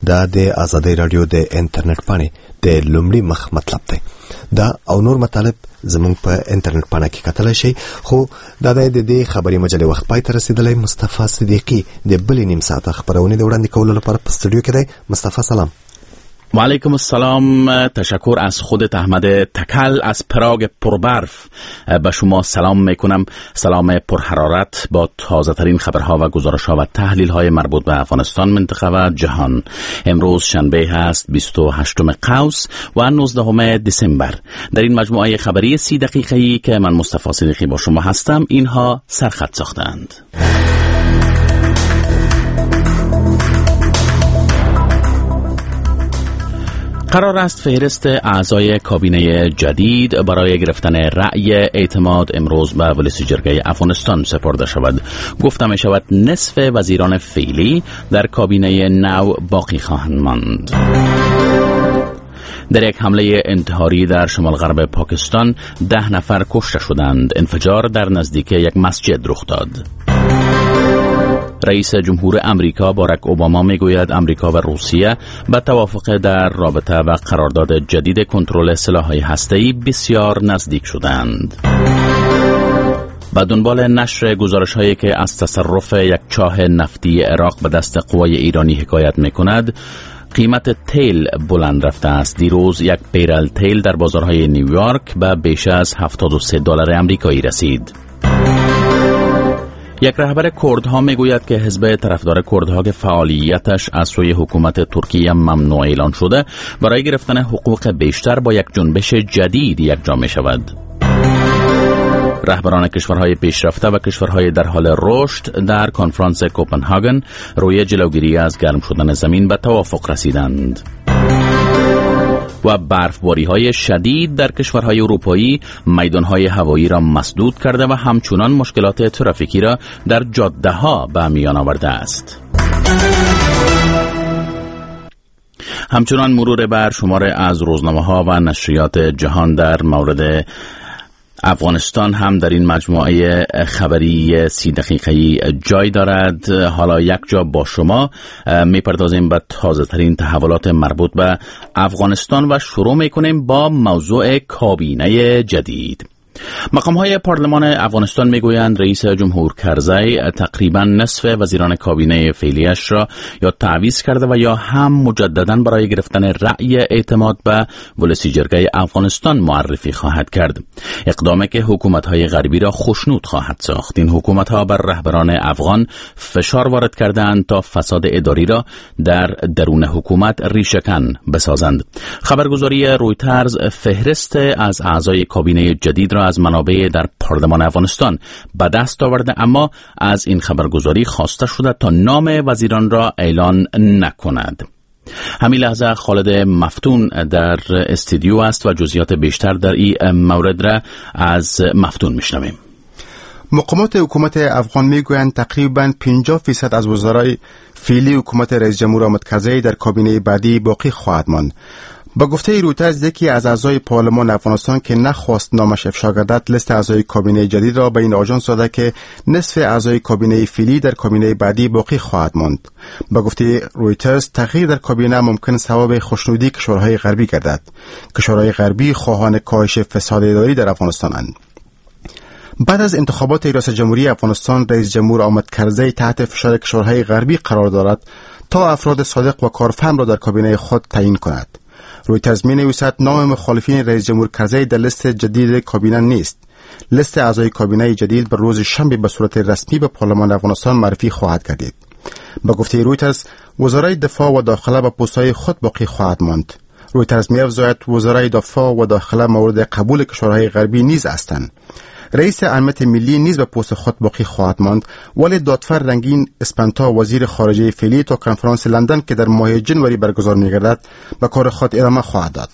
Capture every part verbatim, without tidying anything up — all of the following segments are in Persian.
دا د آزادی رادیو د انټرنیټ باندې د لومړي مخ مطلب دی. دا او نور مطالب زموږ په انټرنیټ باندې کې کتل شي. خو دا د دې خبري مجلې وخت پای ته رسیدلی. مصطفی صدیقی د بلې نیم ساعت خبرونه د وړاندې کولو لپاره په استودیو کې دی. مصطفی سلام. و علیکم السلام. تشکر از خودت احمد تکل از پراگ پربرف. به شما سلام میکنم، سلام پرحرارت با تازه ترین خبرها و گزارش ها و تحلیل های مربوط به افغانستان، منطقه و جهان. امروز شنبه هست بیست و هشتم قوس و نوزدهم دسامبر. در این مجموعه خبری سی دقیقه‌ای که من مصطفی صدیقی با شما هستم، اینها سرخط ساختند. قرار است فهرست اعضای کابینه جدید برای گرفتن رأی اعتماد امروز به ولسی جرگه افغانستان سپرده شود. گفته می شود نصف وزیران فعلی در کابینه نو باقی خواهند ماند. در یک حمله انتحاری در شمال غرب پاکستان ده نفر کشته شدند. انفجار در نزدیکی یک مسجد رخ داد. رئیس جمهور امریکا باراک اوباما میگوید امریکا و روسیه به توافق در رابطه و قرارداد جدید کنترل سلاح‌های هسته‌ای بسیار نزدیک شدند. به دنبال نشر گزارش‌هایی که از تصرف یک چاه نفتی عراق به دست قوای ایرانی حکایت می‌کند، قیمت تیل بلند رفته است. دیروز یک بیرل تیل در بازارهای نیویورک به بیش از هفتاد و سه دلار آمریکایی رسید. یک رهبر کردها میگوید که حزب طرفدار کردها که فعالیتش از سوی حکومت ترکیه ممنوع اعلان شده، برای گرفتن حقوق بیشتر با یک جنبش جدید یکجا می شود. رهبران کشورهای پیشرفته و کشورهای در حال رشد در کنفرانس کوپنهاگن روی جلوگیری از گرم شدن زمین به توافق رسیدند. و برفباری‌های شدید در کشورهای اروپایی میدان‌های هوایی را مسدود کرده و همچنان مشکلات ترافیکی را در جاده‌ها به میان آورده است. همچنان مرور بر شمار از روزنامه‌ها و نشریات جهان در مورد افغانستان هم در این مجموعه خبری سی دقیقه‌ای جای دارد. حالا یک جا با شما میپردازیم به تازه ترین تحولات مربوط به افغانستان و شروع میکنیم با موضوع کابینه جدید. مقام‌های پارلمان افغانستان میگویند رئیس جمهور کرزی تقریبا نصف وزیران کابینه فعلیش را یا تعویض کرده و یا هم مجددا برای گرفتن رأی اعتماد به ولسی جرگه افغانستان معرفی خواهد کرد. اقدامی که حکومت‌های غربی را خشنود خواهد ساخت. این حکومت‌ها بر رهبران افغان فشار وارد کردند تا فساد اداری را در درون حکومت ریشه‌کن بسازند. خبرگزاری رویترز فهرست از اعضای کابینه جدید را از منابع در پارلمان افغانستان به دست آورده، اما از این خبرگزاری خواسته شده تا نام وزیران را اعلان نکند. همین لحظه خالد مفتون در استودیو است و جزئیات بیشتر در این مورد را از مفتون میشنویم. مقامات حکومت افغان میگویند تقریباً پنجاه فیصد از وزرای فعلی حکومت رئیس جمهور حامد کرزی در کابینه بعدی باقی خواهد ماند. با گفته رویترز یکی از اعضای پارلمان افغانستان که نخواست نامش افشا گردد لیست اعضای کابینه جدید را به این آژانس داده که نصف اعضای کابینه فعلی در کابینه بعدی باقی خواهد ماند. با گفته رویترز تغییر در کابینه ممکن سبب خوشنودی کشورهای غربی گردد. کشورهای غربی خواهان کاهش فساد اداری در افغانستانند. بعد از انتخابات ریاست جمهوری افغانستان، رئیس جمهور حامد کرزی تحت فشار کشورهای غربی قرار دارد تا افراد صادق و کارفهم را در کابینه خود تعیین کند. رویترز می نویسد نام مخالفین رئیس جمهور کرزی در لیست جدید کابینه نیست. لیست اعضای کابینه جدید به روز شنبه به صورت رسمی به پارلمان افغانستان معرفی خواهد گردید. با گفته رویترز وزرای دفاع و داخله به پست‌های خود باقی خواهد ماند. رویترز می افزاید وزرای دفاع و داخله مورد قبول کشورهای غربی نیز هستند. رئیس امنیت ملی نیز به پست خود باقی خواهد ماند، ولی دادفر رنگین اسپانتا وزیر خارجه فعلی تا کنفرانس لندن که در ماه جنوری برگزار می‌گردد به کار خود ادامه خواهد داد.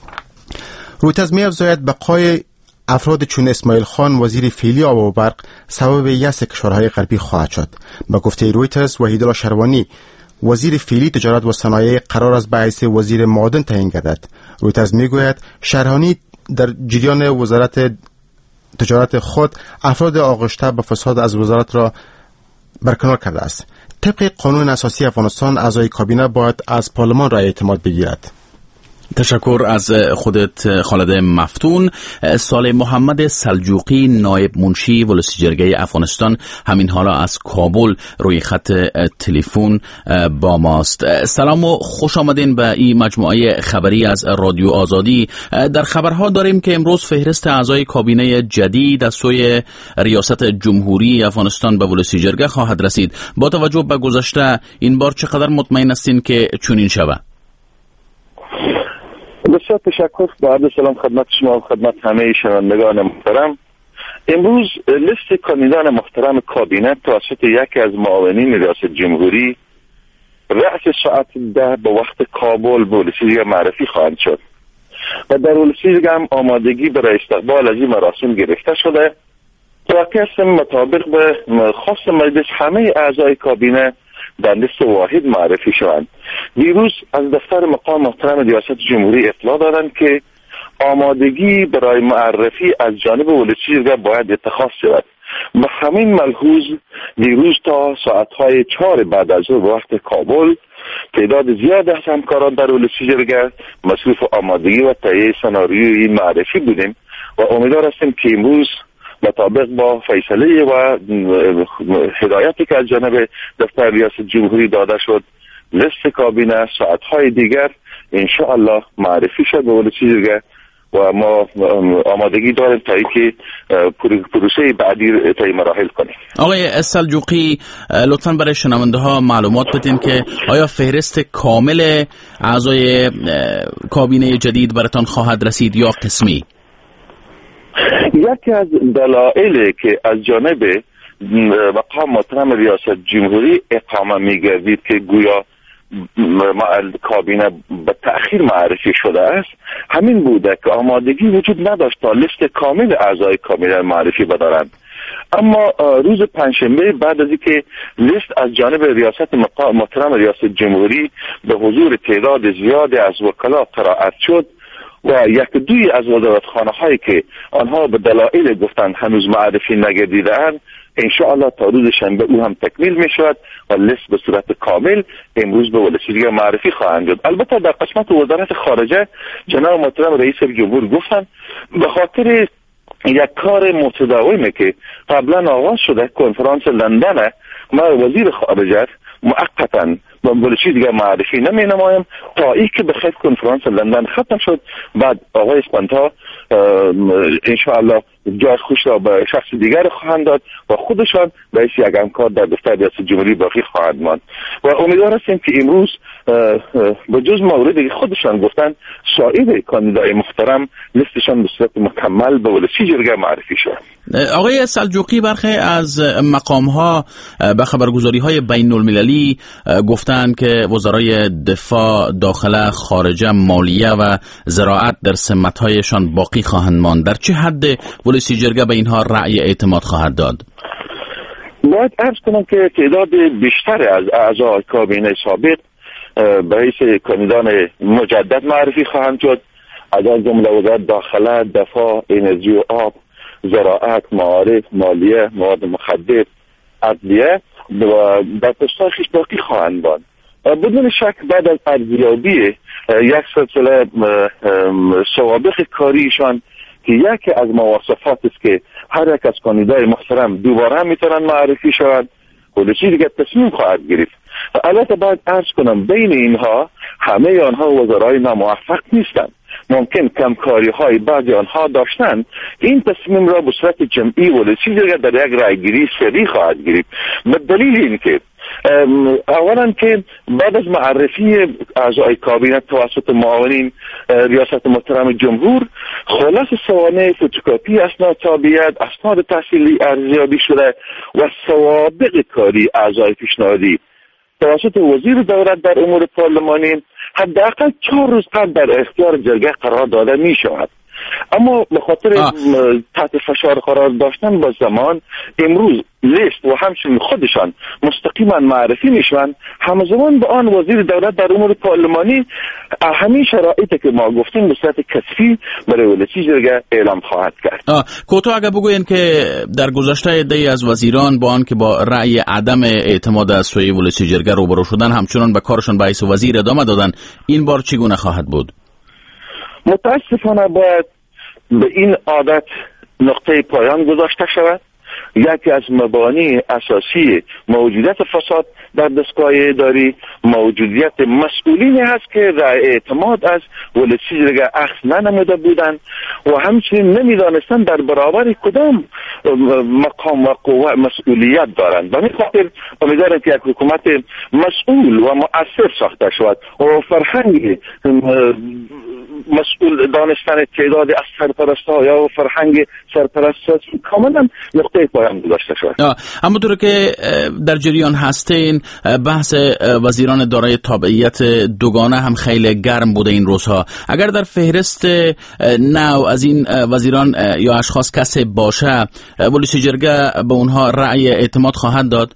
رویترز می‌افزاید بقای افراد چون اسماعیل خان وزیر فعلی آب و برق سبب یأس کشورهای غربی خواهد شد. به گفته رویترز وحیدالله شروانی وزیر فعلی تجارت و صنایع قرار است به حیث وزیر معدن تعیین گردد. رویترز می‌گوید شروانی در جریان وزارت تجارت خود افراد آغشته به فساد از وزارت را برکنار کرده است. طبق قانون اساسی افغانستان اعضای کابینه باید از پارلمان رای اعتماد بگیرد. تشکر از خودت خالد مفتون. صالح محمد سلجوقی نایب منشی ولسی جرگه افغانستان همین حالا از کابل روی خط تلفن با ماست. سلام و خوش آمدین به این مجموعه خبری از رادیو آزادی. در خبرها داریم که امروز فهرست اعضای کابینه جدید از سوی ریاست جمهوری افغانستان به ولسی جرگه خواهد رسید. با توجه به گذشته این بار چقدر مطمئن هستین که چنین شود؟ بسیار تشکر. با عرض سلام خدمت شما و خدمت همه شنوندگان محترم. امروز لیست کاندیدان محترم کابینه توسط یکی از معاونین ریاست جمهوری رأس ساعت ده به وقت کابل به ولسی معرفی خواهند شد و در ولسی هم آمادگی برای استقبال از این مراسم گرفته شده. توقع مطابق به خواست مجلس همه اعضای کابینه در لیست واحد معرفی شوند. دیروز از دفتر مقام محترم ریاست جمهوری اطلاع دادند که آمادگی برای معرفی از جانب ولسی جرگه باید اتخاذ شود. به همین ملحوظ دیروز تا ساعتهای چهار بعد از ظهر وقت کابل تعداد زیاد از همکاران در ولسی جرگه مصروف آمادگی و تهیه سناریوی معرفی بودیم و امیدوار هستیم که امروز مطابق با فیصله و هدایتی که از جانب دفتر ریاست جمهوری داده شد لیست کابینه ساعتهای دیگر انشاءالله معرفی شد به ولسی جرگه و ما آمادگی داریم تا اینکه پروسه بعدی طی مراحل کنیم. آقای سلجوقی لطفاً برای شنونده ها معلومات بدین که آیا فهرست کامل اعضای کابینه جدید براتان خواهد رسید یا قسمی؟ یکی از دلایلی که از جانب مقام محترم ریاست جمهوری اقامه می‌گردید که گویا کابینه به تأخیر معرفی شده است همین بوده که آمادگی وجود نداشت تا لیست کامل اعضای کابینه معرفی بدارند. اما روز پنجشنبه بعد از اینکه لیست از جانب ریاست مقام محترم ریاست جمهوری به حضور تعداد زیادی از وکلا قرائت شد و یک دوی از وزارتخانه هایی که آنها به دلایل گفتند هنوز معرفی نگردیدند انشاءالله تا روز شنبه او هم تکمیل می شود و لیست به صورت کامل امروز به ولسی جرگه معرفی خواهند شد. البته در قسمت وزارت خارجه جناب محترم رئیس جمهور گفتند به خاطر یک کار متداومی که قبلا آغاز شده کنفرانس لندن ما وزیر خارجه موقتا با ولسی دیگه معرفی نمی نمایم تا ای که بخیر کنفرانس لندن ختم شد بعد آقای اسپانتا انشاءالله جای خوش را به شخص دیگر خواهند داد و خودشان به یک همکار در دفتر ریاست جمهوری باقی خواهند ماند و امیدوار هستیم که امروز به جز موردی خودشان گفتن سایر کاندیدای محترم لیستشان به صورت مکمل به ولسی جرگه معرفی شد. آقای سلجوقی برخی از مقام ها به خبرگزاری های بین المللی گفتند که وزرای دفاع، داخله، خارجه، مالیه و زراعت در سمت هایشان باقی خواهند ماند. در چه حد ولسی جرگه به اینها رأی اعتماد خواهد داد؟ باید عرض کنم که تعداد بیشتر از اعضای کابینه سابق به حیث کاندیدان مجدد معرفی خواهند شد. از جمله وزارت داخله، دفاع، انرژی و آب، زراعت، معارف، مالیه، مواد مخدر، عدلیه و در پست‌های خویش باقی خواهند ماند. بدون شک بعد از ارزیابی یک سلسله سوابق کاریشان که یکی از مواصفات است که هر یک از کاندیدای محترم دوباره میتونن معرفی شوند ولسی دیگه تصمیم خواهد گرفت. البته باید عرض کنم بین اینها همه آنها وزرای ناموفق نیستند. ممکن کمکاری های بعضی آنها داشتند این تصمیم را به صورت جمعی ولسی دیگه در یک رایگیری سری خواهد گرفت. به دلیل این که اولا که بعد از معرفی اعضای کابینه توسط معاونین ریاست محترم جمهور خلاص سوانح فتوکپی اسناد تابعیت، اسناد تحصیلی ارزیابی شده و سوابق کاری اعضای پیشنهادی توسط وزیر دولت در امور پارلمانی حداقل چهار روز قبل در اختیار جرگه قرار داده می شود. اما به خاطر تحت فشار قرار داشتن با زمان امروز لیست و همچنین خودشان مستقیما معرفی میشوند، همزمان با آن وزیر دولت در امور پارلمانی همین شرایطی که ما گفتیم به صورت کسفی برای ولسی جرگه اعلام خواهد کرد. کوتاه اگه بگوین که در گذشته عده‌ای از وزیران با آن که با رأی عدم اعتماد از سوی ولسی جرگه روبرو شدن همچنان به کارشان به حیث وزیر ادامه دادن، این بار چگونه خواهد بود؟ متاسفانه باید به این عادت نقطه پایان گذاشته شود. یکی از مبانی اساسی موجودیت فساد در دستگاه اداری موجودیت مسئولینی هست که رأی اعتماد از ولسی جرگه اخذ ننموده بودند و همچنین نمیدانستند در برابر کدام مقام و قوه مسئولیت دارند. به این خاطر امیدوارم که یک حکومت مسئول و مؤثر ساخته شود و فرهنگ مسئول دانستن تعداد از سرپرست‌ها یا فرهنگ سرپرستی کاملا نقطه پایان گذاشته شد. اما طور که در جریان هستین، بحث وزیران دارای تابعیت دوگانه هم خیلی گرم بوده این روزها. اگر در فهرست نو از این وزیران یا اشخاص کسی باشه، ولسی جرگه به اونها رأی اعتماد خواهد داد؟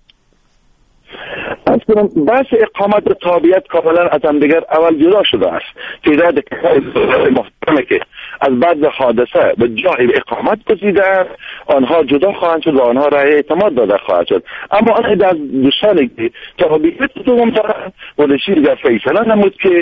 بحث اقامت تابعیت کاملا از هم دیگر اول جدا شده است. تعداد محترمه که از بعد حادثه به جای اقامت گزیده آنها جدا خواهند شد و آنها رأی اعتماد داده خواهد شد. اما آن از دوستانی که تابعیت دوم دارند ولسی جرگه فیصله نمود که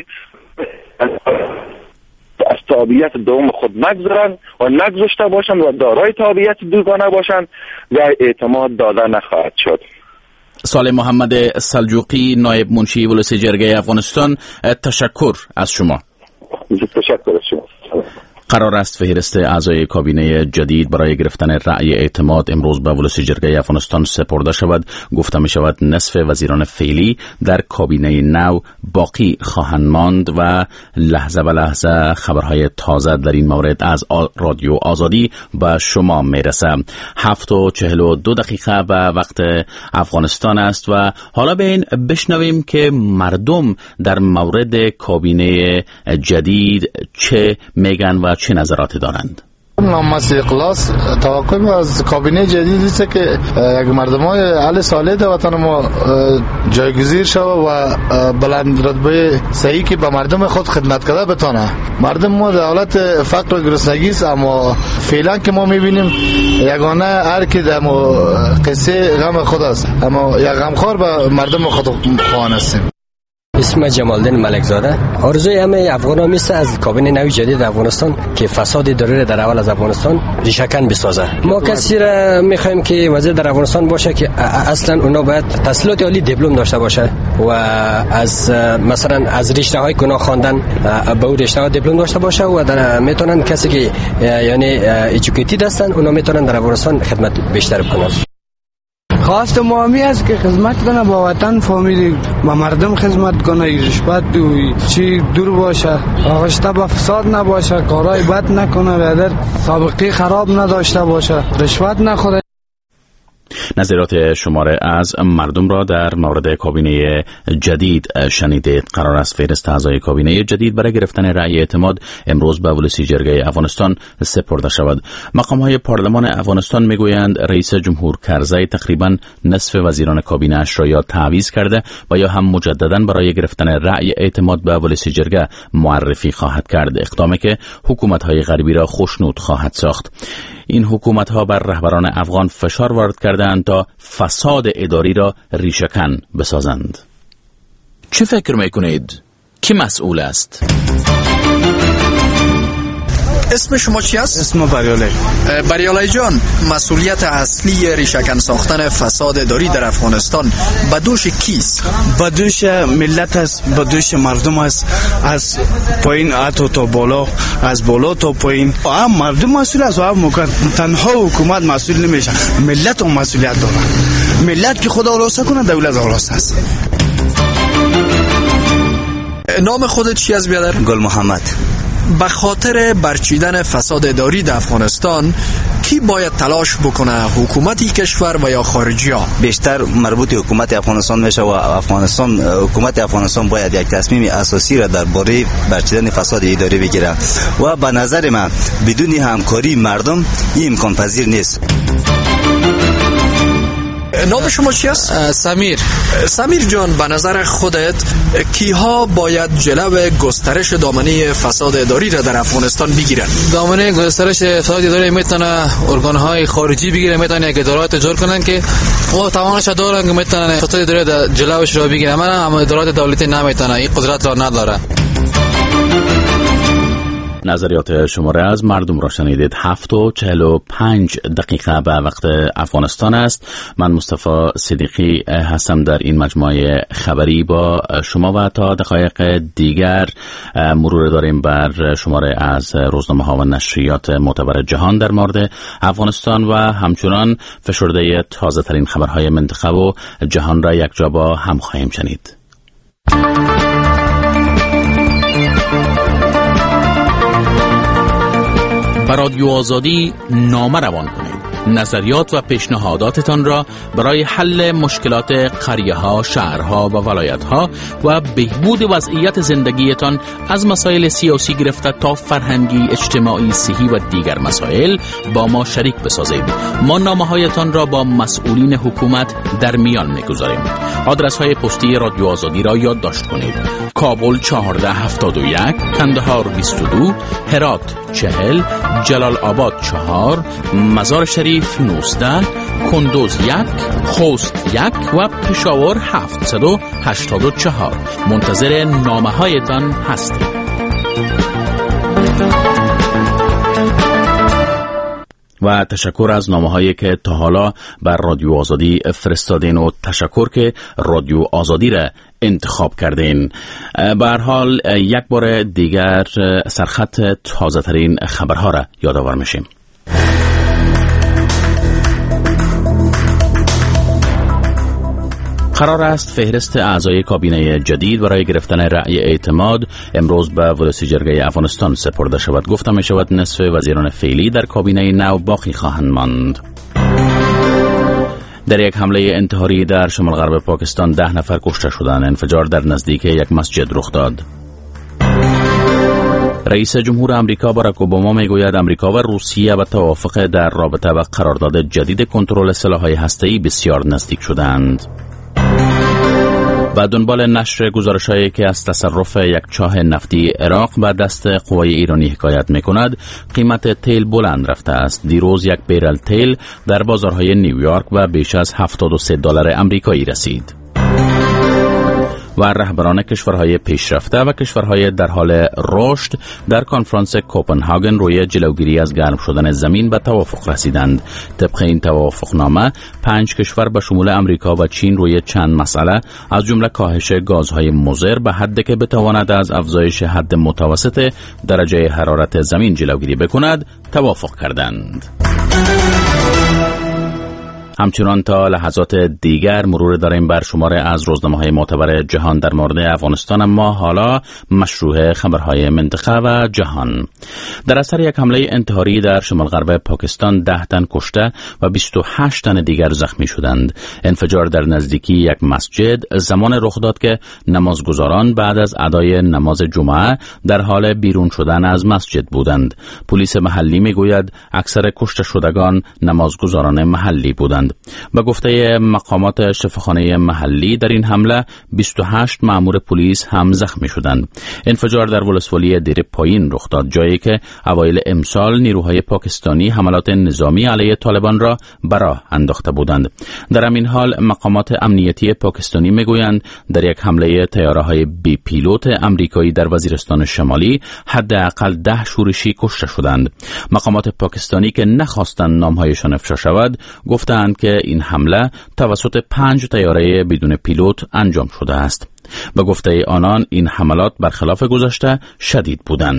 از تابعیت دوم خود نگذارند و نگذاشته باشند و دارای تابعیت دوگانه باشند، رأی اعتماد داده نخواهد شد. صالح محمد سلجوقی، نایب منشی ولسی جرگه افغانستان، تشکر از شما. تشکر از شما. قرار است فهرست اعضای کابینه جدید برای گرفتن رأی اعتماد امروز به ولسی جرگه افغانستان سپرده شود. گفته می شود نصف وزیران فعلی در کابینه نو باقی خواهند ماند و لحظه به لحظه خبرهای تازه در این مورد از رادیو آزادی به شما می رسه. هفت و چهل و دو دقیقه به وقت افغانستان است و حالا به این بشنویم که مردم در مورد کابینه جدید چه میگن و چه نظراتی دارند. نامس اخلاص توقع از کابینه جدید است که یک مردمای اهل صالح در وطن ما جایگزین شود و بلند رتبه صحیح که به مردم خود خدمت کرده بتونه. مردم ما در حالت فقر و گرسنگی است، اما فعلا که ما میبینیم یگانه هر کی در قصه غم خود است، اما یک غمخوار به مردم خود خواهان هستیم. اسم جمالدین ملکزاده. آرزوی همه افغانان میست از کابینه نوی جدید افغانستان که فساد اداری در اول از افغانستان ریشه‌کن بسازه. ما کسی را میخوایم که وزیر در افغانستان باشه که اصلا اونا باید تحصیلات عالی دیپلم داشته باشه و از مثلا از رشته های گناه خواندن به اون رشته ها دیپلم داشته باشه و در میتونن کسی که یعنی ایژوکیتید هستن اونا میتونن در افغانستان خدمت بیشتر کنن. خواست مهمی است که خدمت کنه با وطن، فامیلی با مردم خدمت کنه، رشوت چی دور باشه، آغشته به فساد نباشه، کارهای بد نکنه، بعد سابقه خراب نداشته باشه، رشوت نخوره. نظرات شماره از مردم را در مورد کابینه جدید شنیدید. قرار است فهرست اعضای کابینه جدید برای گرفتن رأی اعتماد امروز به ولسی جرگه افغانستان سپرده شود. مقام‌های پارلمان افغانستان میگویند رئیس جمهور کرزی تقریبا نصف وزیران کابینه‌اش را یا تعویض کرده و یا هم مجددا برای گرفتن رأی اعتماد به ولسی جرگه معرفی خواهد کرد، اقدامی که حکومت‌های غربی را خوشنود خواهد ساخت. این حکومت‌ها بر رهبران افغان فشار وارد کردند تا فساد اداری را ریشه‌کن بسازند. چه فکر میکنید؟ کی مسئول است؟ اسم شما چی است؟ اسم بریالی. بریالی جان، مسئولیت اصلی ریشه‌کن ساختن فساد اداری در افغانستان به دوش کیست؟ به دوش ملت است، به دوش مردم است، از پایین حتی تا بالا، از بالا تا پایین. هم مردم مسئول است و هم تنها حکومت مسئول نمیشه، ملت هم مسئولیت داره. ملت که خدا آراسته کنه دولت آراسته است. نام خودت چی است برادر؟ گل محمد. به خاطر برچیدن فساد اداری در افغانستان کی باید تلاش بکنه؟ حکومتی کشور و یا خارجی ها؟ بیشتر مربوط حکومت افغانستان میشه و افغانستان حکومت افغانستان باید یک تصمیم اساسی را درباره برچیدن فساد اداری بگیره و به نظر من بدون همکاری مردم این امکان پذیر نیست. نام شما چی است؟ سمیر. سمیر جان، به نظر خودت کیها باید جلو گسترش دامنه فساد اداری را در افغانستان بگیرن؟ دامنه گسترش فساد اداری میتونه ارگان‌های خارجی بگیره، میتونه یک ادارات جور کنن که او توانش دارن که میتونن فساد اداری جلوش رو بگیرن. اما ادارات دولتی نمیتونه، این قدرت را نداره. نظریات شماره از مردم را شنیدید. هفت و چهل و پنج دقیقه به وقت افغانستان است. من مصطفی صدیقی هستم در این مجموعه خبری با شما و تا دقایق دیگر مرور داریم بر شماره از روزنامه ها و نشریات معتبر جهان در مورد افغانستان و همچنان فشرده تازه ترین خبرهای منطقه و جهان را یک جا با هم خواهیم شنید. به رادیو آزادی نامه روان کنید. نظریات و پیشنهاداتتان را برای حل مشکلات قریه‌ها، شهرها و ولایت‌ها و بهبود وضعیت زندگیتان از مسائل سیاسی گرفته تا فرهنگی، اجتماعی، صحی و دیگر مسائل با ما شریک بسازید. ما نامه‌هایتان را با مسئولین حکومت در میان می‌گذاریم. آدرس‌های پستی رادیو آزادی را یادداشت کنید. کابل چهارده هفتاد و یک، کندهار بیست و دو، هرات چهل، جلال آباد چهار، مزار شریف نوزده، کندوز یک، خوست یک و پشاور هفتصد و هشتاد و چهار. منتظر نامه هایتان هستیم. و تشکر از نامه هایی که تا حالا بر رادیو آزادی فرستادین و تشکر که رادیو آزادی را انتخاب کردین. به هر حال یک بار دیگر سرخط تازه ترین خبرها را یادآور میشیم. قرار است فهرست اعضای کابینه جدید برای گرفتن رأی اعتماد امروز به ولسی جرگه افغانستان سپرده شود. گفته می شود نصف وزیران فعلی در کابینه نو باقی خواهند ماند. در یک حمله انتحاری در شمال غرب پاکستان ده نفر کشته شدند. انفجار در نزدیک یک مسجد رخ داد. رئیس جمهور آمریکا باراک اوباما میگوید آمریکا و روسیه به توافق در رابطه و قرارداد جدید کنترل سلاح‌های هسته‌ای بسیار نزدیک شدند. و دنبال نشر گزارش‌هایی که از تصرف یک چاه نفتی عراق به دست قوای ایرانی حکایت می‌کند، قیمت تیل بلند رفته است. دیروز یک بیرل تیل در بازارهای نیویورک و بیش از هفتاد و سه دلار آمریکایی رسید. و رهبران کشورهای پیشرفته و کشورهای در حال رشد در کنفرانس کوپنهاگن روی جلوگیری از گرم شدن زمین به توافق رسیدند. طبق این توافقنامه پنج کشور به شمول امریکا و چین روی چند مسئله از جمله کاهش گازهای مضر به حدی که بتواند از افزایش حد متوسط درجه حرارت زمین جلوگیری بکند توافق کردند. همچنان تا لحظات دیگر مرور داریم بر شماره از روزنامه‌های معتبر جهان در مورد افغانستان، اما حالا مشروع خبرهای منطقه و جهان. در اثر یک حمله انتحاری در شمال غرب پاکستان ده تن کشته و بیست و هشت تن دیگر زخمی شدند. انفجار در نزدیکی یک مسجد زمان رخ داد که نمازگزاران بعد از ادای نماز جمعه در حال بیرون شدن از مسجد بودند. پلیس محلی میگوید اکثر کشته شدگان نمازگزاران محلی بودند. به گفته مقامات شفاخانه محلی در این حمله بیست و هشت مأمور پلیس هم زخمی شدند. انفجار در ولسوالی دیر پایین رخ داد، جایی که اوایل امسال نیروهای پاکستانی حملات نظامی علیه طالبان را به راه انداخته بودند. در همین حال مقامات امنیتی پاکستانی میگویند در یک حمله طیاره‌های بی پیلوت آمریکایی در وزیرستان شمالی حداقل ده شورشی کشته شدند. مقامات پاکستانی که نخواستند نامهایشان افشا شود گفتند که این حمله توسط پنج طیاره بدون پیلوت انجام شده است. به گفته آنان این حملات برخلاف گذشته شدید بودند.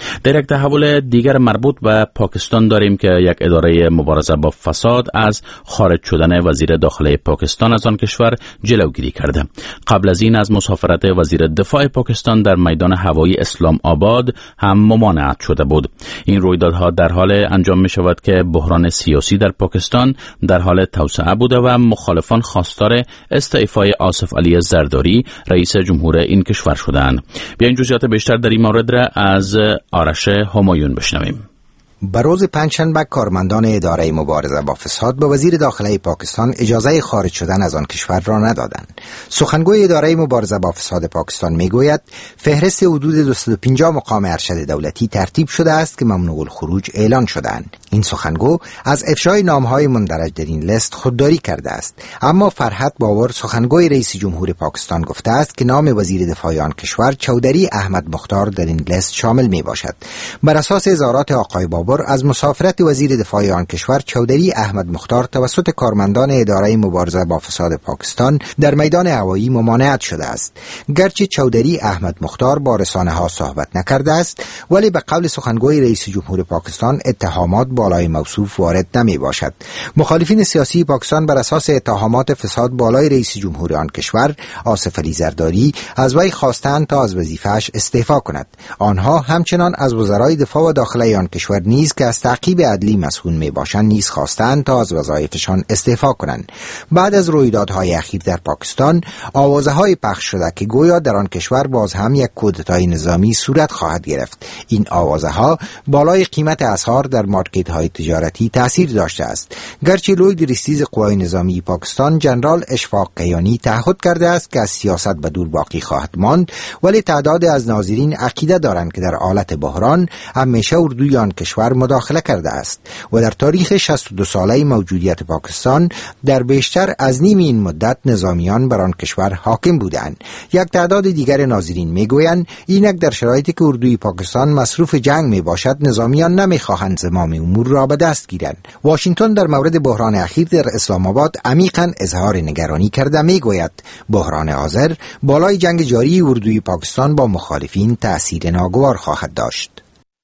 در یک تحول دیگر مربوط به پاکستان داریم که یک اداره مبارزه با فساد از خارج شدن وزیر داخلی پاکستان از آن کشور جلوگیری کرده. قبل از این از مسافرت وزیر دفاع پاکستان در میدان هوایی اسلام آباد هم ممانعت شده بود. این رویدادها در حال انجام می شود که بحران سیاسی در پاکستان در حال توسعه بوده و مخالفان خواستار استعفای آصف علی زرداری رئیس جمهور این کشور شدند. بیاین جزئیات بیشتر در این مورد را از آرش همایون بشنویم. بر روز پنجشنبه کارمندان اداره مبارزه با فساد به وزیر داخلی پاکستان اجازه خارج شدن از آن کشور را ندادند. سخنگوی اداره مبارزه با فساد پاکستان میگوید فهرست حدود دویست و پنجاه مقام ارشد دولتی ترتیب شده است که ممنوع الخروج اعلان شدند. این سخنگو از افشای نامهای مندرج در این لیست خودداری کرده است، اما فرحت باور سخنگوی رئیس جمهور پاکستان گفته است که نام وزیر دفاع آن کشور چودری احمد مختار در این لیست شامل می باشد. بر اساس اظهارات آقای باور از مسافرت وزیر دفاع آن کشور چودری احمد مختار توسط کارمندان اداره مبارزه با فساد پاکستان در میدان هوایی ممانعت شده است. گرچه چودری احمد مختار با رسانه ها صحبت نکرده است، ولی به قول سخنگوی رئیس جمهور پاکستان اتهامات بالای موصوف وارد نمی باشد. مخالفین سیاسی پاکستان بر اساس اتهامات فساد بالای رئیس جمهور آن کشور آصف علی زرداری از وی خواستند تا از وظیفه‌اش استعفا کند. آنها همچنان از وزرای دفاع و داخلی آن کشور نیز که از تعقیب عدلی مسئول می باشند نیز خواستند تا از وظایفشان استعفا کنند. بعد از رویدادهای اخیر در پاکستان آوازهای پخش شده که گویا در آن کشور باز هم یک کودتای نظامی صورت خواهد گرفت. این آوازها بالای قیمت اسعار در مارکت‌های تجارتی تاثیر داشته است. گرچه لوی رئیس قوای نظامی پاکستان جنرال اشفاق قیانی تعهد کرده است که از سیاست به دور باقی خواهد ماند، ولی تعداد از ناظرین عقیده دارند که در حالت بحران همیشه اردوی آن کشور مداخله کرده است و در تاریخ شصت و دو ساله موجودیت پاکستان در بیشتر از نیم این مدت نظامیان بر آن کشور حاکم بودند. یک تعداد دیگر ناظرین میگویند اینک در شرایطی که اردوی پاکستان مصروف جنگ می باشد نظامیان نمیخواهند زمام امور را به دست گیرند. واشنگتن در مورد بحران اخیر در اسلام آباد عمیقاً اظهار نگرانی کرده میگوید بحران آذر بالای جنگ جاری اردوی پاکستان با مخالفین تأثیر ناگوار خواهد داشت.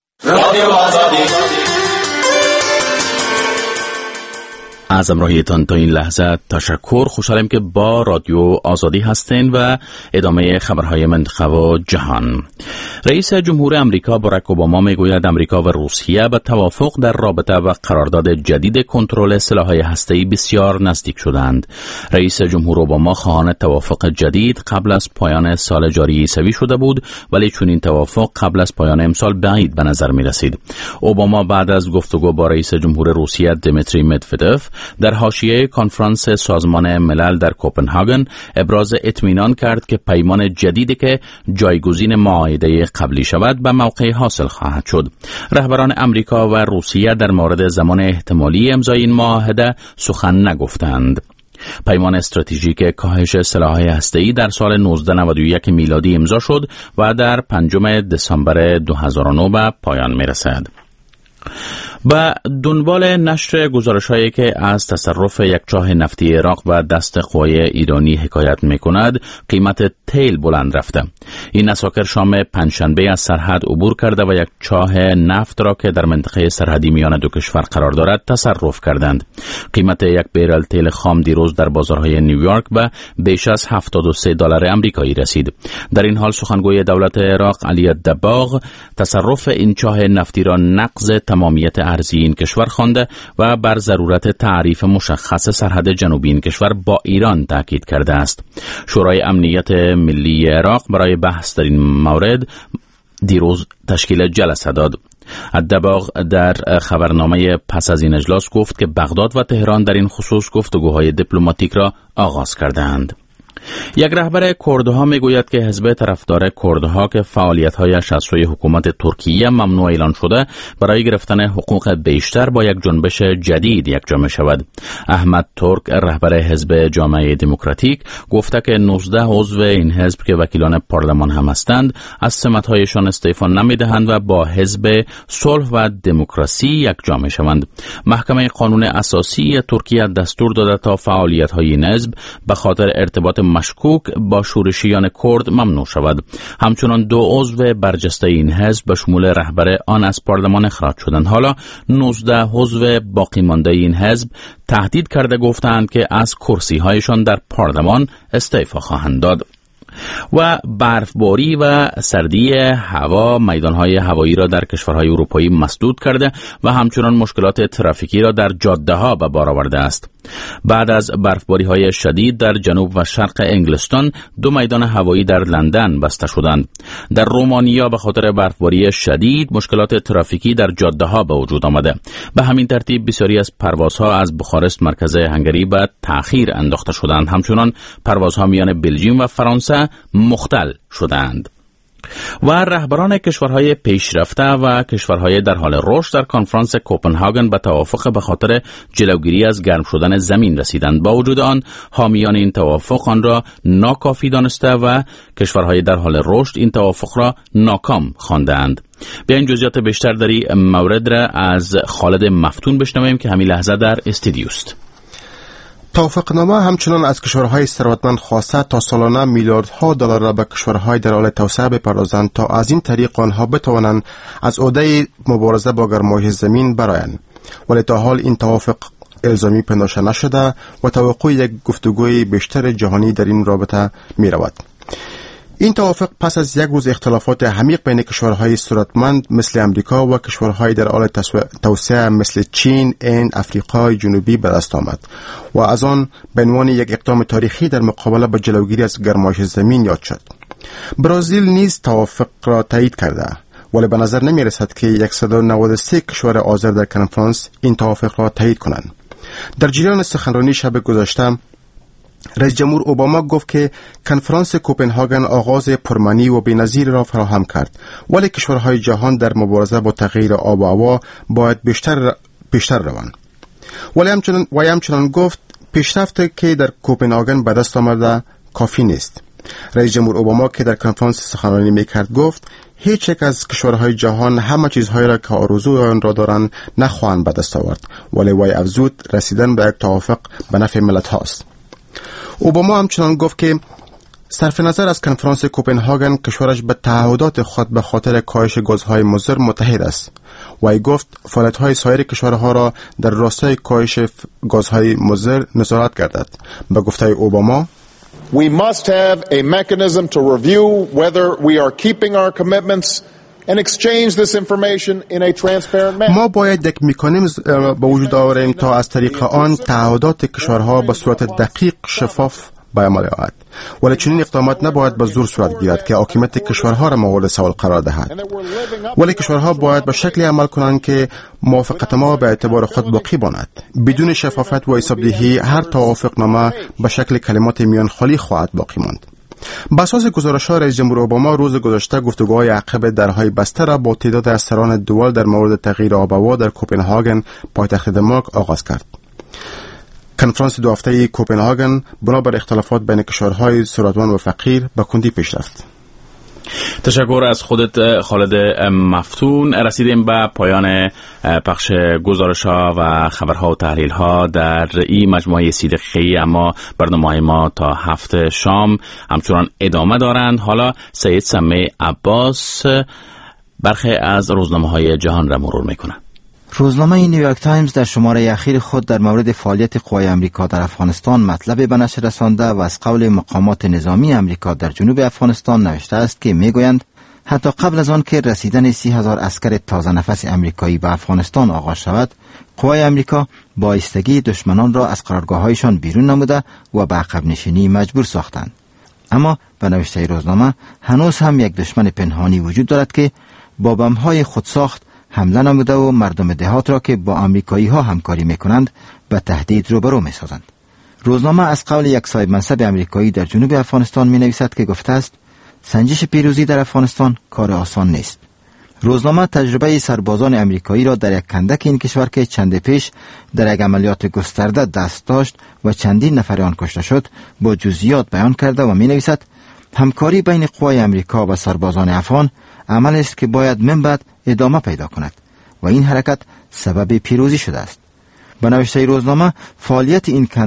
از همراهیتان تا این لحظه تشکر. خوشحالم که با رادیو آزادی هستین و ادامه خبرهای منطقه و جهان. رئیس جمهور امریکا باراک اوباما میگوید امریکا و روسیه به توافق در رابطه و قرارداد جدید کنترل سلاح‌های هسته‌ای بسیار نزدیک شدند. رئیس جمهور اوباما خواهان توافق جدید قبل از پایان سال جاری عیسوی شده بود، ولی چون این توافق قبل از پایان امسال بعید به نظر می رسید. اوباما بعد از گفتگو با رئیس جمهور روسیه دیمیتری مدودوف در حاشیه کنفرانس سازمان ملل در کوپنهاگن ابراز اطمینان کرد که پیمان جدیدی که جایگزین معاهده قبلی شود به موقع حاصل خواهد شد. رهبران امریکا و روسیه در مورد زمان احتمالی امضای این معاهده سخن نگفتند. پیمان استراتژیک کاهش سلاح‌های هسته‌ای در سال نوزده نود و یک میلادی امضا شد و در پنجم دسامبر دو هزار و نه به پایان می‌رسد. با دنبال نشر گزارش‌هایی که از تصرف یک چاه نفتی عراق و دست قوای ایرانی حکایت می‌کند، قیمت تیل بلند رفته. این اساکر شام پنجشنبه از سرحد عبور کرده و یک چاه نفت را که در منطقه سرحدی میان دو کشور قرار دارد تصرف کردند. قیمت یک بیرل تیل خام دیروز در بازارهای نیویورک به بیش از هفتاد و سه دلار آمریکایی رسید. در این حال سخنگوی دولت عراق علی الدباغ تصرف این چاه نفتی را نقض تمامیت ارضی این کشور خوانده و بر ضرورت تعریف مشخص سرحد جنوبی این کشور با ایران تاکید کرده است. شورای امنیت ملی عراق برای بحث در این مورد دیروز تشکیل جلسه داد. الدباغ در خبرنامه پس از این اجلاس گفت که بغداد و تهران در این خصوص گفتگوهای دیپلماتیک را آغاز کردند. یک رهبر کردها میگوید که حزب طرفدار کردها که فعالیت‌هایش از سوی حکومت ترکیه ممنوع اعلان شده برای گرفتن حقوق بیشتر با یک جنبش جدید یکجا شود. احمد ترک رهبر حزب جامعه دموکراتیک گفته که نوزده عضو این حزب که وکیلان پارلمان هم هستند از سمت‌هایشان استعفا نمی‌دهند و با حزب صلح و دموکراسی یکجا می‌شوند. محکمه قانون اساسی ترکیه دستور داده تا فعالیت‌های این حزب به خاطر ارتباط مشکوک با شورشیان کرد ممنوع شود. همچنان دو عضو برجسته این حزب به شمول رهبر آن از پارلمان اخراج شدند. حالا نوزده عضو باقی مانده این حزب تهدید کرده گفتند که از کرسی هایشان در پارلمان استعفا خواهند داد. و برفباری و سردی هوا میدانهای هوایی را در کشورهای اروپایی مسدود کرده و همچنان مشکلات ترافیکی را در جاده ها به بار آورده است. بعد از برفباری های شدید در جنوب و شرق انگلستان دو میدان هوایی در لندن بسته شدند. در رومانیا به خاطر برفباری شدید مشکلات ترافیکی در جاده ها به وجود آمده. به همین ترتیب بسیاری از پروازها از بخارست مرکز هنگری به تأخیر انداخته شدند. همچنان پروازها میان بلژیم و فرانسه مختل شدند. و رهبران کشورهای پیشرفته و کشورهای در حال رشد در کنفرانس کوپنهاگن به توافق به خاطر جلوگیری از گرم شدن زمین رسیدند. با وجود آن حامیان این توافق آن را ناکافی دانسته و کشورهای در حال رشد این توافق را ناکام خواندند. بیاین جزئیات بیشتر در این مورد را از خالد مفتون بشنویم که همین لحظه در استودیو است. توافقنامه همچنان از کشورهای ثروتمند خواسته تا سالانه میلیاردها دلار را به کشورهای در حال توسعه بپردازند تا از این طریق آنها بتوانند از عهده مبارزه با گرمایش زمین برآیند. ولی تا حال این توافق الزامی پنداشته نشده و توقع یک گفتگوی بیشتر جهانی در این رابطه می رود. این توافق پس از یک روز اختلافات عمیق بین کشورهای ثروتمند مثل امریکا و کشورهای در حال توسعه مثل چین، هند، آفریقای جنوبی به دست آمد و از آن به عنوان یک اقدام تاریخی در مقابله با جلوگیری از گرمایش زمین یاد شد. برزیل نیز توافق را تایید کرده، ولی به نظر نمی رسد که صد و نود و سه کشور حاضر در کنفرانس این توافق را تایید کنند. در جریان سخنرانی شب گذشته رئیس جمهور اوباما گفت که کنفرانس کوپنهاگن آغاز پرمعنی و بی‌نظیر را فراهم کرد، ولی کشورهای جهان در مبارزه با تغییر آب و هوا باید بیشتر بیشتر روند. ولی همچنان و همچنان گفت پیشرفتی که در کوپنهاگن به دست آمده کافی نیست. رئیس جمهور اوباما که در کنفرانس سخنرانی میکرد گفت هیچ یک از کشورهای جهان همه چیزهایی را که آرزوی آن را دارند نخواهند به دست آورد، ولی وی افزود رسیدن به یک توافق به نفع ملت هاست. اوباما همچنان گفت که صرف نظر از کنفرانس کوپنهاگن کشورش به تعهدات خود به خاطر کاهش گازهای مضر متحد است. وی گفت فعالیت‌های سایر کشورها را در راستای کاهش گازهای مضر نظارت گردد. به گفته اوباما We must have a mechanism to review whether we are keeping our commitments and exchange this information in a transparent manner. ما باید یک مکانیزم به وجود آوریم تا از طریق آن تعهدات کشورها به صورت دقیق شفاف به عمل آید. ولی چنین اقدامات نباید به زور صورت گیرد که حاکمیت کشورها را مورد سوال قرار دهد. ولی کشورها باید به شکلی عمل کنند که موافقت ما به اعتبار خود باقی ماند. بدون شفافیت و حسابدهی هر توافقنامه به شکل کلمات میان خالی خواهد باقی ماند. بر اساس گزارش‌ها رئیس جمهور اوباما روز گذشته گفتگوهای عقب درهای بسته را با تعداد از سران دول در مورد تغییر آب و هوا در کوپنهاگن پایتخت دانمارک آغاز کرد. کنفرانس دو هفته‌ای کوپنهاگن بنابر اختلافات بین کشورهای ثروتمند و فقیر به کندی پیش رفت. تشکر از خودت خالد مفتون. رسیدیم به پایان پخش گزارش‌ها و خبرها و تحلیل‌ها در این مجموعه سی دقیقه‌ای، اما برنامه‌های ما تا هفت شام همچنان ادامه دارند. حالا سید سمی عباس برخی از روزنامه‌های جهان را مرور می‌کند. روزنامه نیویورک تایمز در شماره اخیر خود در مورد فعالیت قوای امریکا در افغانستان مطلب به نشر رسانده و از قول مقامات نظامی امریکا در جنوب افغانستان نوشته است که میگویند حتی قبل از آن که رسیدن سی هزار عسکر تازه نفس امریکایی به افغانستان آغاز شود، قوای امریکا بایستگی دشمنان را از قرارگاه‌هایشان بیرون نموده و به عقب نشینی مجبور ساختند. اما به نوشته روزنامه هنوز هم یک دشمن پنهانی وجود دارد که با بم‌های خودساخت حمله نموده و مردم دهات را که با آمریکایی ها همکاری میکنند به تهدید روبرو می سازند. روزنامه از قول یک صاحب منصب آمریکایی در جنوب افغانستان می نویسد که گفته است سنجش پیروزی در افغانستان کار آسان نیست. روزنامه تجربه سربازان آمریکایی را در یک کندک این کشور که چند پیش در یک عملیات گسترده دست داشت و چندین نفر آن کشته شد با جزئیات بیان کرده و می نویسد همکاری بین قوای آمریکا و سربازان افغان عملی است که باید من بعد ادامه پیدا کند و این حرکت سبب پیروزی شده است. به نوشته روزنامه فعالیت این کندک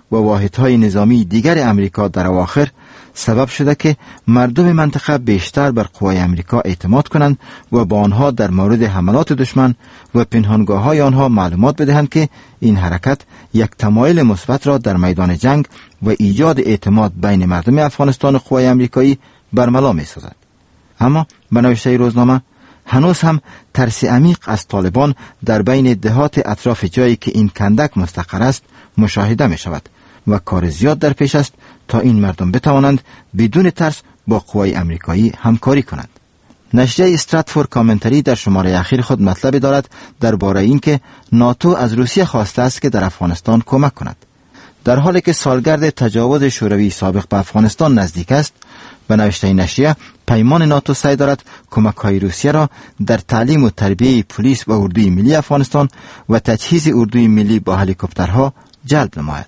و واحدهای نظامی دیگر امریکا در اواخر سبب شده که مردم منطقه بیشتر بر قوای امریکا اعتماد کنند و با آنها در مورد حملات دشمن و پنهانگاه های آنها معلومات بدهند که این حرکت یک تمایل مثبت را در میدان جنگ و ایجاد اعتماد بین مردم افغانستان و قوای امریکایی برملا می سازد. اما به نوشته روزنامه هنوز هم ترس عمیق از طالبان در بین دهات اطراف جایی که این کندک مستقر است مشاهده می شود و کار زیاد در پیش است تا این مردم بتوانند بدون ترس با قوای امریکایی همکاری کنند. نشریه استراتفورد کامنتری در شماره اخیر خود مطلب دارد درباره اینکه ناتو از روسیه خواسته است که در افغانستان کمک کند. در حالی که سالگرد تجاوز شوروی سابق به افغانستان نزدیک است، به نوشته نشریه پیمان ناتو سعی دارد کمک‌های روسیه را در تعلیم و تربیه پلیس و اردوی ملی افغانستان و تجهیز اردوی ملی با هلیکوپترها جلب نماید.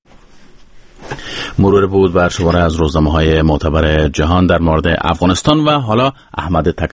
مرور بود بر شماره از روزنامه‌های معتبر جهان در مورد افغانستان و حالا احمد تک